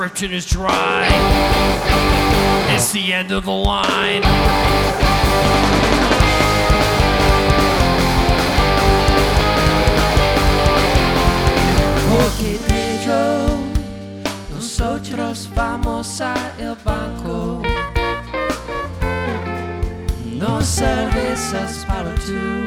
Prescription is dry. It's the end of the line. Ok, Pedro, nosotros vamos a el banco. No cervezas para tú.